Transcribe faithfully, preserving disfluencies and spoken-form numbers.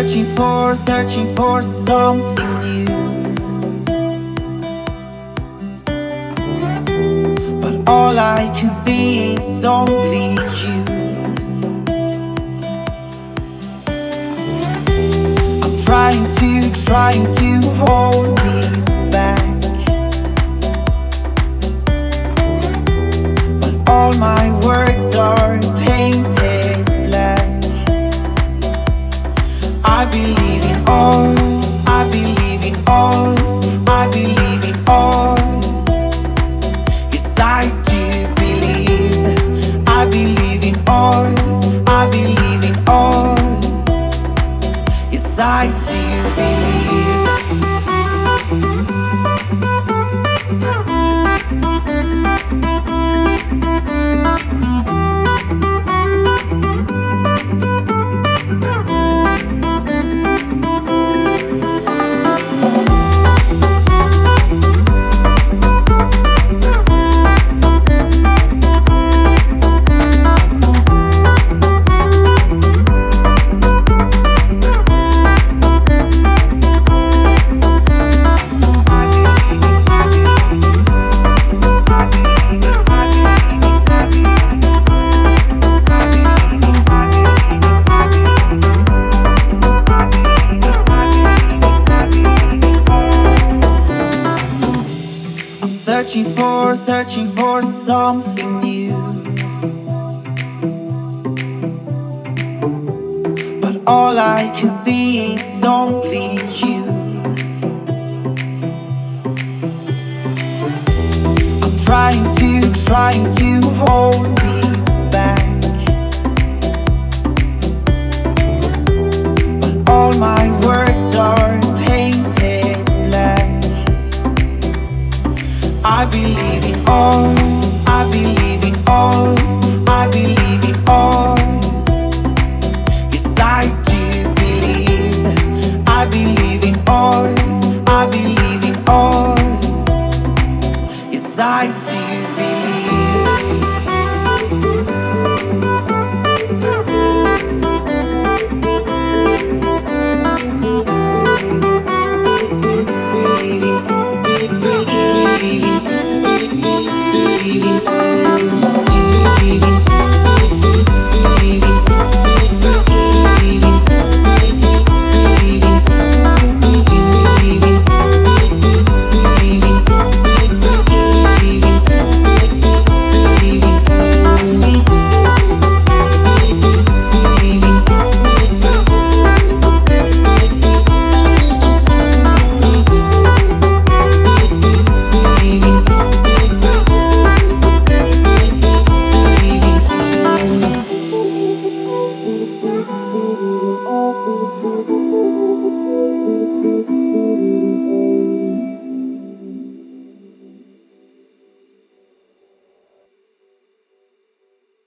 searching for, searching for something new. But all I can see is only you. I'm trying to, trying to hold it back, but all my words are painted black. I believe in us, I believe in us, I believe in us. Yes, I do believe. I believe in us, I believe in us. Yes, I do believe. Searching for, searching for something new. But all I can see is only you. I'm trying to, trying to hold it back, but all my words are painted black. I believe in us, I believe in us, I believe in us. Yes, I do believe. I believe in us, I believe in us. Yes, I do.